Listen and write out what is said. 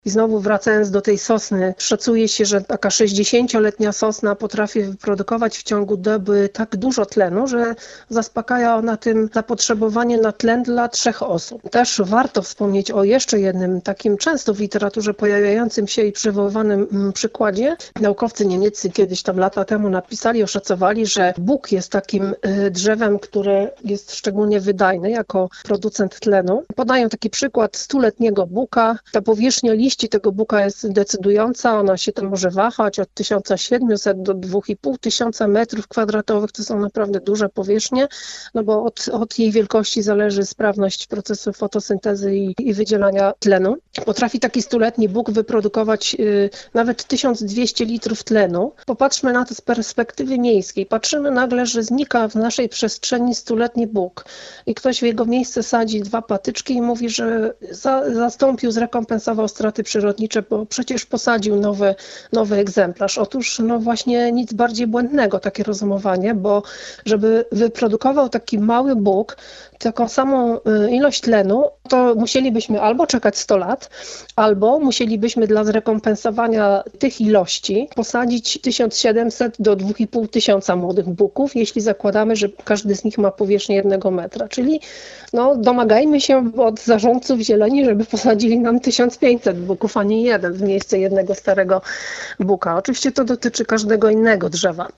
I znowu wracając do tej sosny, szacuje się, że taka 60-letnia sosna potrafi wyprodukować w ciągu doby tak dużo tlenu, że zaspokaja ona tym zapotrzebowanie na tlen dla 3 osób. Też warto wspomnieć o jeszcze jednym takim często w literaturze pojawiającym się i przywoływanym przykładzie. Naukowcy niemieccy kiedyś tam lata temu napisali, oszacowali, że buk jest takim drzewem, które jest szczególnie wydajne jako producent tlenu. Podają taki przykład 100-letniego buka. Ta powierzchnia liści tego buka jest decydująca, ona się tam może wahać od 1700 do 2500 metrów kwadratowych, to są naprawdę duże powierzchnie, no bo od jej wielkości zależy sprawność procesu fotosyntezy i wydzielania tlenu. Potrafi taki 100-letni buk wyprodukować nawet 1200 litrów tlenu. Popatrzmy na to z perspektywy miejskiej. Patrzymy nagle, że znika w naszej przestrzeni 100-letni buk i ktoś w jego miejsce sadzi 2 patyczki i mówi, że zastąpił, zrekompensował straty przyrodnicze, bo przecież posadził nowy egzemplarz. Otóż no właśnie nic bardziej błędnego takie rozumowanie, bo żeby wyprodukował taki mały buk, taką samą ilość tlenu, to musielibyśmy albo czekać 100 lat, albo musielibyśmy dla zrekompensowania tych ilości posadzić 1700 do 2500 młodych buków, jeśli zakładamy, że każdy z nich ma powierzchnię 1 metra. Czyli no, domagajmy się od zarządców zieleni, żeby posadzili nam 1500 buków, a nie jeden w miejsce jednego starego buka. Oczywiście to dotyczy każdego innego drzewa.